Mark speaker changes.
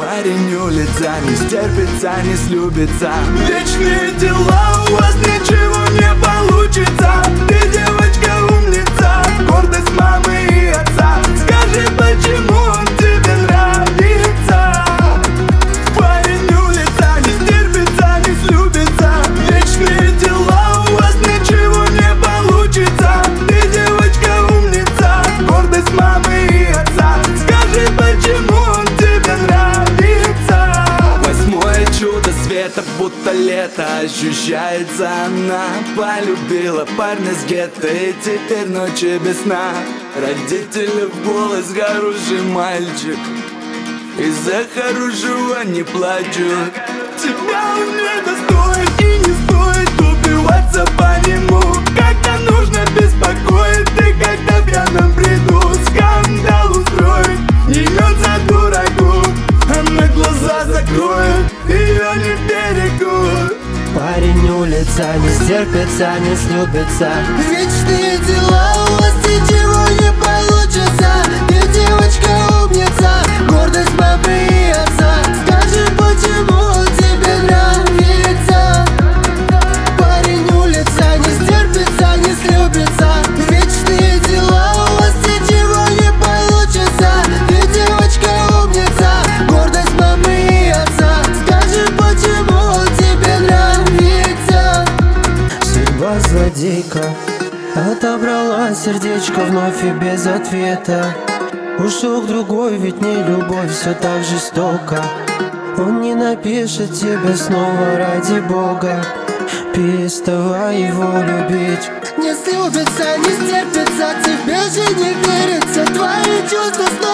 Speaker 1: Парень улица, не стерпится, не слюбится. Вечные дела, у вас ничего не получится. Ты девочка умница, гордость мамы и отца. Скажи, почему он тебе нравится? Парень улица, не стерпится, не слюбится. Вечные дела, у вас ничего не получится. Ты девочка умница, гордость мамы и отца. Скажи, почему он тебе нравится? Восьмое чудо света, будто лето ощущается. Она полюбила парня с гетто, и теперь ночи без сна. Родители в голос, хороший мальчик, из-за хорошего не плачут. Тебя он не достоин и не стоит убиваться по нему. Когда нужно беспокоить, ты когда пьяным приду скандал устроит. Не льется дураку, она глаза закроет, ее не берегут.
Speaker 2: Парень улица, не стерпится, не слюбится. Вечные дела, у вас ничего не получится. Ты девочка умница, гордость мамы и отца. Скажи, почему он тебе нравится? Парень улица, не стерпится, не слюбится. Вечные дела, у вас ничего не получится. Ты девочка умница, гордость мамы и отца. Скажи, почему он тебе нравится? Судьба злодейка отобрала сердечко вновь и без ответа. Ушел к другой, ведь не любовь, все так жестоко. Он не напишет тебе снова ради Бога. Переставай его любить. Не слюбится, не стерпится, тебе же не верится. Твои чувства снова